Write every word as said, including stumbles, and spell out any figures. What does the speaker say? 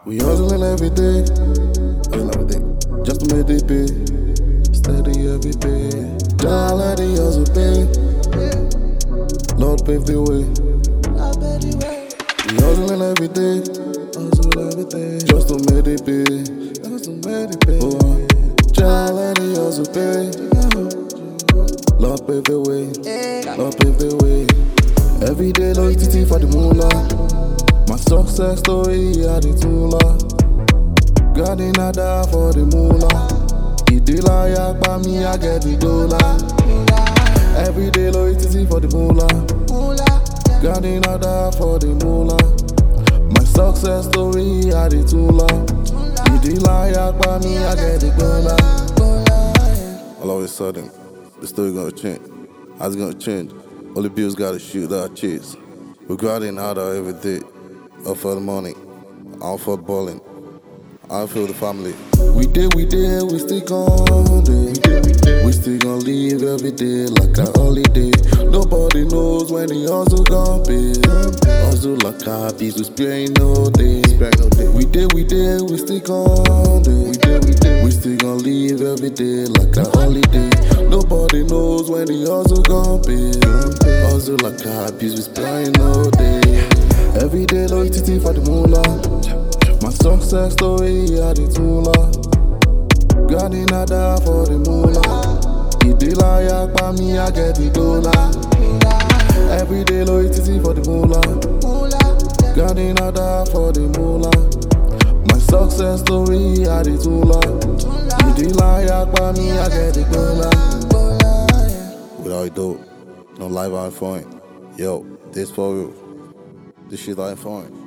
We hustling every day, hustling every day, just to make it pay. Steady every day, Jah let the hustle pay. Lord pave the way. We hustling every day, hustle every day, just to make it pay. Just to make it pay. Oh, Jah let the hustle pay. Lord pave the way, Lord pave the way. Every day loyalty for the moolah. My success story, I the tula. God in a da for the moolah. Idila yak by me, I get the dollar. Every day loyalty for the moolah. God in a da for the moolah. My success story, I the tula. Idila yak by me, I get the dollar. All of a sudden, the story gonna change. How's it gonna change? All the bills gotta shoot our chase. We're grinding harder every day. All for the money, all for balling. I feel the family. We did, we did, we still gon' do. We still gon' live every day like a holiday. Nobody knows when the hustle gon' be. Hustle like a beast, we sparing no day. We did, we did, we still gon' do. We still gon' live every day like a holiday. Nobody knows when the hustle gon' be. Hustle like a beast, we sparing no day. Every day loyalty for the moolah. My success story, I the tula. God in a da for the moolah. Idila yak by me, I get the dollar. Every day loyalty for the moolah. God in a da for the moolah. My success story, I the tula. Idila yak by me, I get the dollar. Without it though, no live on phone. Yo, this for real. This shit I ain't fine.